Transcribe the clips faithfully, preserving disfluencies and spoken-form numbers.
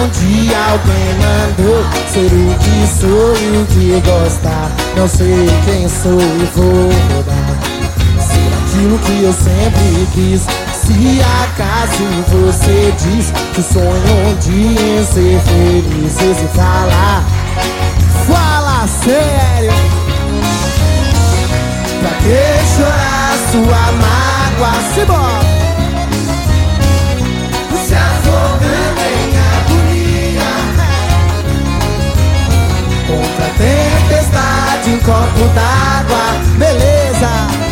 um dia alguém mandou ser o que sou e o que gostar, não sei quem sou e vou mudar, ser aquilo que eu sempre quis. Se acaso você diz que sonha um dia em ser feliz, e se falar, fala sério. Pra que chorar sua mágoa? Se bora, se afogando em agonia, contra a tempestade em copo d'água. Beleza,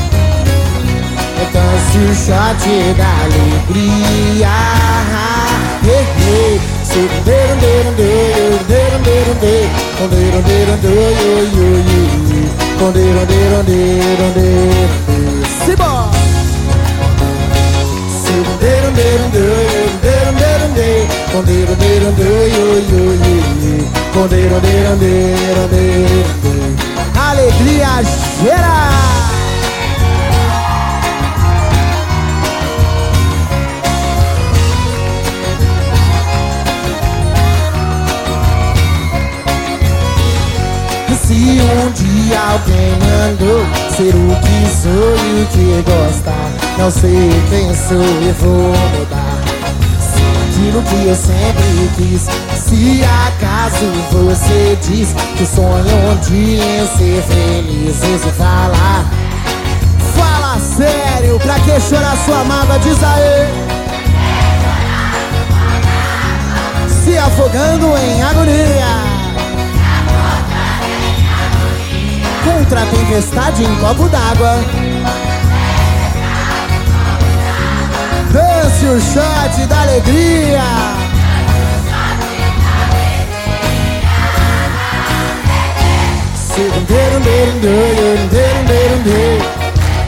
dance o shot da alegria. Hey, hey. Segundeirum, deirum, deirum, deirum, deirum, deirum, deirum, deirum, deirum, deirum, deirum, deirum, deirum. Simbora! Segundeirum, deirum, deirum, deirum, deirum, deirum, deirum, deirum, deirum, deirum, deirum, deirum. Alegria geral! Se um dia alguém mandou ser o que sou e o que gostar, não sei quem sou e vou mudar, ser aquilo que eu sempre quis. Se acaso você diz que sonha um dia em ser feliz, e se falar, fala sério. Pra que chorar sua mágoa? Diz aí. Se afogando em agonia, contra a tempestade em copo d'água. Dance o shot da alegria. Segundeirum, deirum, deirum, deirum, deirum, deirum.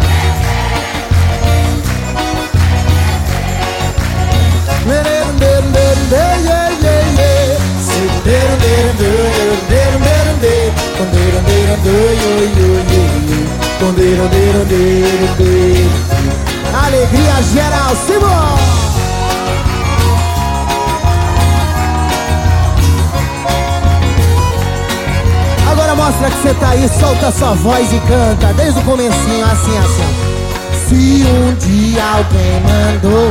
Deirum, deirum, deirum, deirum, deirum. Segundeirum, deirum, deirum, deirum, deirum, deirum. Condeiro, deiro, deiro, condeiro, deiro, deiro, deiro. Alegria geral, Simão! Agora mostra que você tá aí, solta sua voz e canta desde o comecinho, assim, assim. Se um dia alguém mandou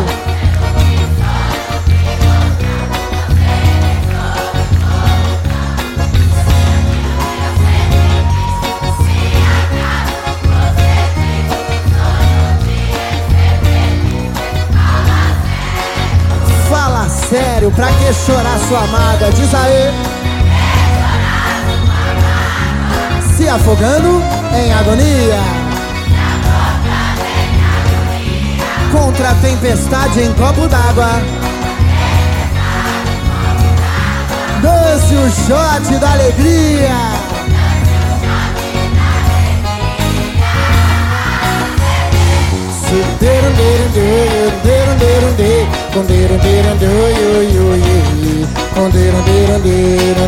sério, pra que chorar sua mágoa? Diz aí. Se afogando em agonia, contra a tempestade em copo d'água. Dance o shot da alegria. Deiro, deiro, deiro, deiro, deiro, deiro, deiro, deiro, deiro, deiro, deiro, deiro, deiro,